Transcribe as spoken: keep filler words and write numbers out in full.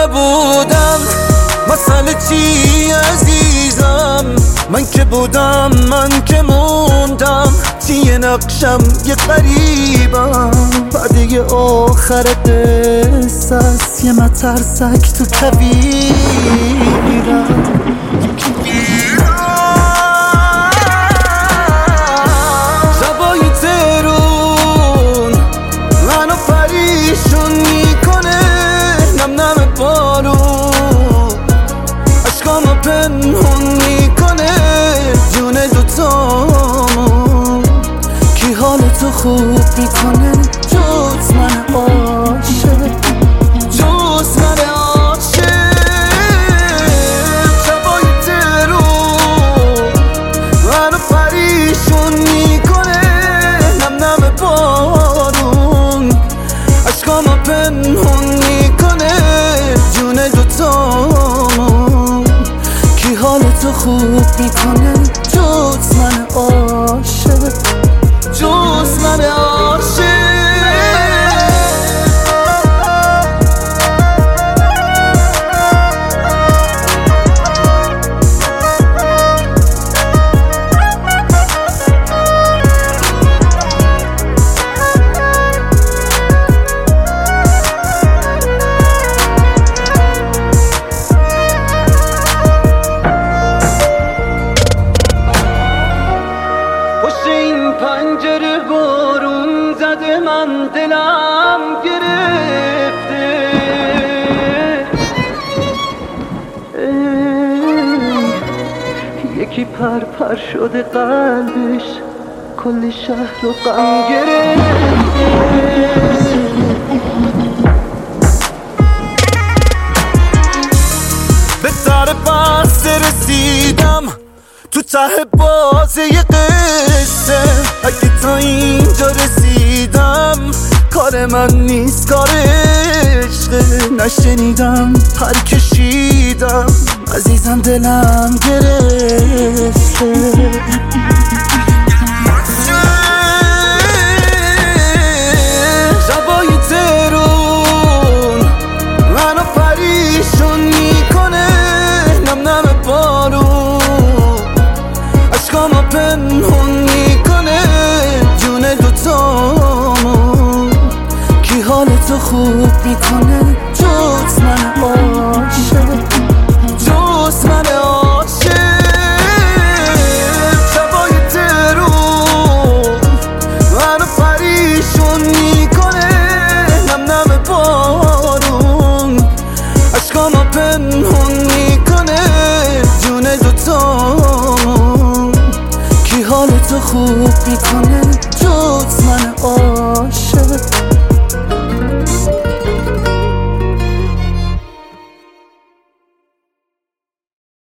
نبودم مسئله چی عزیزم؟ من که بودم، من که موندم، چیه نقشم یه غریبم. بعد آخر قصه است یه مترسک تو کویرم. شبای ترون منو پریشون میکنه، نم نم بارون عشقامو پنهون میکنه. جون دوتامون کی حالتو خوب میکنه جز من عاشق، جز من عاشق. شبای ترون منو پریشون میکنه، نم نم بارون عشقامو پنهون میکنه. جون دوتامون کی حالتو خوب میکنه جز من عاشق، جز من عاشق. پنجره بارون زده، من دلم گرفته. یکی پر پر شده قلبش، کل شهر رو غم گرفته. به در بحث رسیدم تو ته بازه یه قصه. اگه تا اینجا رسیدم کار من نیست، کار عشقه. نشنیدم پر کشیدم عزیزم، دلم گرفته. شبای ترون منو پریشون میکنه، نم نم بارون عشقامو پنهون میکنه. جون دوتامون کی حالتو خوب میکنه جز من عاشق، جز من عاشق. شبای ترون منو پریشون میکنه، نم نم بارون عشقامو پنهون میکنه. جون دوتامون کی حالتو خوب میکنه جز من عاشق.